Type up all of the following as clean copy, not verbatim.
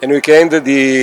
È un weekend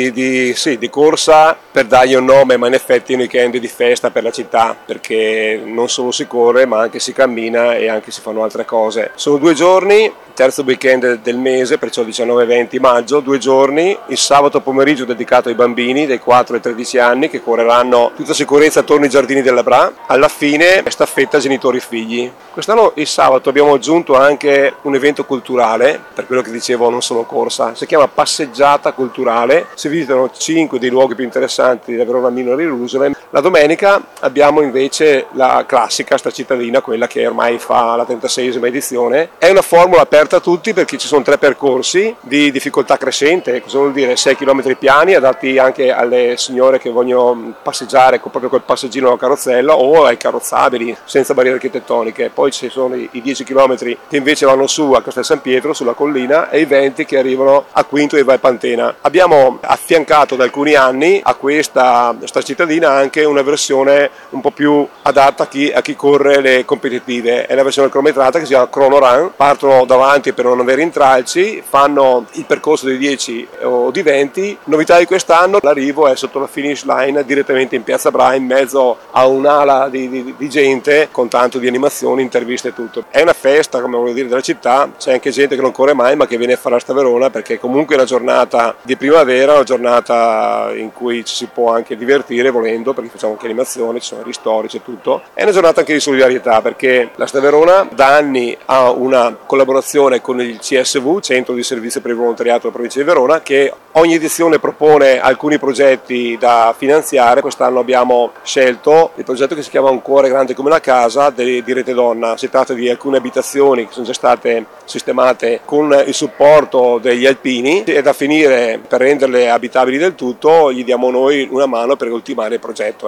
di corsa per dargli un nome, ma in effetti è un weekend di festa per la città, perché non solo si corre ma anche si cammina e anche si fanno altre cose. Sono 2 giorni, terzo weekend del mese, perciò 19-20 maggio, 2 giorni, il sabato pomeriggio dedicato ai bambini dai 4 ai 13 anni che correranno tutta sicurezza attorno ai giardini della Bra, alla fine staffetta genitori-figli. Quest'anno il sabato abbiamo aggiunto anche un evento culturale, per quello che dicevo non solo corsa, si chiama passeggiata culturale, si visitano 5 dei luoghi più interessanti della Verona Minor Jerusalem. La domenica abbiamo invece la classica sta cittadina, quella che ormai fa la 36esima edizione. È una formula aperta a tutti perché ci sono 3 percorsi di difficoltà crescente, cosa vuol dire? 6 km piani adatti anche alle signore che vogliono passeggiare proprio col passeggino alla carrozzella o ai carrozzabili senza barriere architettoniche. Poi ci sono i 10 km che invece vanno su a Castel San Pietro sulla collina e i 20 che arrivano a Quinto e Vai Pantena. Abbiamo affiancato da alcuni anni a questa cittadina anche una versione un po' più adatta a chi corre le competitive. È la versione cronometrata che si chiama Chrono Run, partono davanti per non avere intralci, fanno il percorso di 10 o di 20. Novità di quest'anno, l'arrivo è sotto la finish line direttamente in Piazza Bra, in mezzo a un'ala di gente con tanto di animazioni, interviste e tutto. È una festa, come voglio dire, della città, c'è anche gente che non corre mai ma che viene a fare a Verona perché comunque è una giornata di primavera, una giornata in cui ci si può anche divertire volendo, perché facciamo anche animazioni, ci sono ristori, c'è tutto. È una giornata anche di solidarietà perché la Sta Verona da anni ha una collaborazione con il CSV, Centro di Servizio per il Volontariato della Provincia di Verona, che ogni edizione propone alcuni progetti da finanziare. Quest'anno abbiamo scelto il progetto che si chiama Un cuore grande come la casa di Rete Donna. Si tratta di alcune abitazioni che sono già state sistemate con il supporto degli alpini e da finire per renderle abitabili del tutto gli diamo noi una mano per ultimare il progetto.